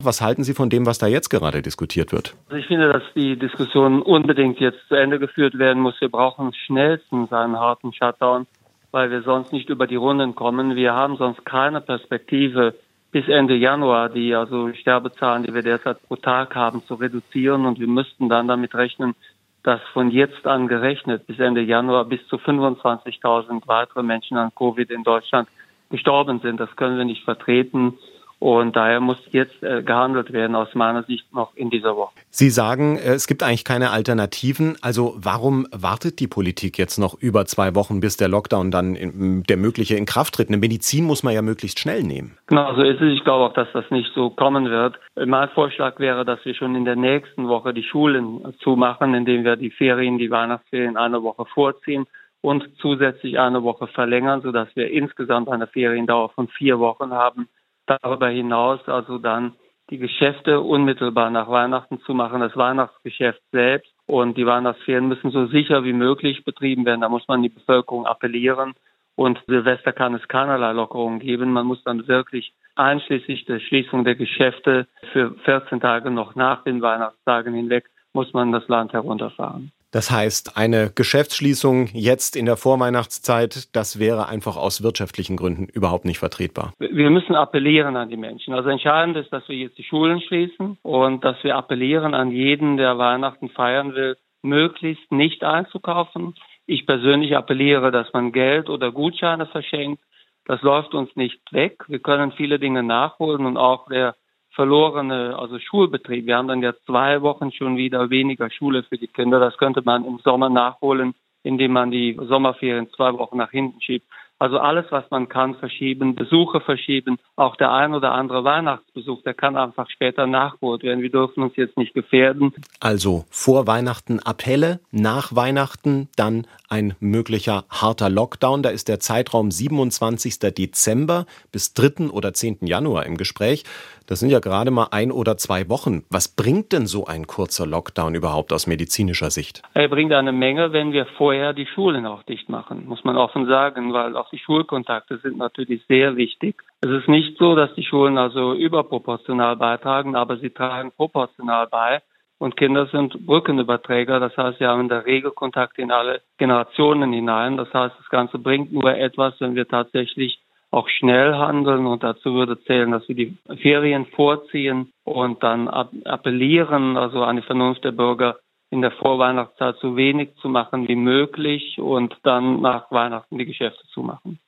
Was halten Sie von dem, was da jetzt gerade diskutiert wird? Also ich finde, dass die Diskussion unbedingt jetzt zu Ende geführt werden muss. Wir brauchen schnellstens einen harten Shutdown, weil wir sonst nicht über die Runden kommen. Wir haben sonst keine Perspektive bis Ende Januar, die Sterbezahlen, die wir derzeit pro Tag haben, zu reduzieren. Und wir müssten dann damit rechnen, dass von jetzt an gerechnet bis Ende Januar bis zu 25.000 weitere Menschen an Covid in Deutschland gestorben sind. Das können wir nicht vertreten. Und daher muss jetzt gehandelt werden, aus meiner Sicht noch in dieser Woche. Sie sagen, es gibt eigentlich keine Alternativen. Also warum wartet die Politik jetzt noch über 2 Wochen, bis der Lockdown dann der mögliche in Kraft tritt? Eine Medizin muss man ja möglichst schnell nehmen. Genau, so ist es. Ich glaube auch, dass das nicht so kommen wird. Mein Vorschlag wäre, dass wir schon in der nächsten Woche die Schulen zumachen, indem wir die Weihnachtsferien eine Woche vorziehen und zusätzlich eine Woche verlängern, sodass wir insgesamt eine Feriendauer von 4 Wochen haben. Darüber hinaus dann die Geschäfte unmittelbar nach Weihnachten zu machen, das Weihnachtsgeschäft selbst und die Weihnachtsferien müssen so sicher wie möglich betrieben werden. Da muss man die Bevölkerung appellieren und Silvester kann es keinerlei Lockerungen geben. Man muss dann wirklich einschließlich der Schließung der Geschäfte für 14 Tage noch nach den Weihnachtstagen hinweg muss man das Land herunterfahren. Das heißt, eine Geschäftsschließung jetzt in der Vorweihnachtszeit, das wäre einfach aus wirtschaftlichen Gründen überhaupt nicht vertretbar. Wir müssen appellieren an die Menschen. Also entscheidend ist, dass wir jetzt die Schulen schließen und dass wir appellieren an jeden, der Weihnachten feiern will, möglichst nicht einzukaufen. Ich persönlich appelliere, dass man Geld oder Gutscheine verschenkt. Das läuft uns nicht weg. Wir können viele Dinge nachholen und auch der verlorene, Schulbetrieb. Wir haben dann ja 2 Wochen schon wieder weniger Schule für die Kinder. Das könnte man im Sommer nachholen, indem man die Sommerferien 2 Wochen nach hinten schiebt. Also alles, was man kann, verschieben, Besuche verschieben. Auch der ein oder andere Weihnachtsbesuch, der kann einfach später nachgeholt werden. Wir dürfen uns jetzt nicht gefährden. Also vor Weihnachten Appelle, nach Weihnachten dann ein möglicher harter Lockdown. Da ist der Zeitraum 27. Dezember bis 3. oder 10. Januar im Gespräch. Das sind ja gerade mal 1 oder 2 Wochen. Was bringt denn so ein kurzer Lockdown überhaupt aus medizinischer Sicht? Er bringt eine Menge, wenn wir vorher die Schulen auch dicht machen, muss man offen sagen, weil auch die Schulkontakte sind natürlich sehr wichtig. Es ist nicht so, dass die Schulen überproportional beitragen, aber sie tragen proportional bei. Und Kinder sind Brückenüberträger, das heißt, sie haben in der Regel Kontakt in alle Generationen hinein. Das heißt, das Ganze bringt nur etwas, wenn wir tatsächlich auch schnell handeln und dazu würde zählen, dass wir die Ferien vorziehen und dann appellieren, an die Vernunft der Bürger in der Vorweihnachtszeit so wenig zu machen wie möglich und dann nach Weihnachten die Geschäfte zu machen.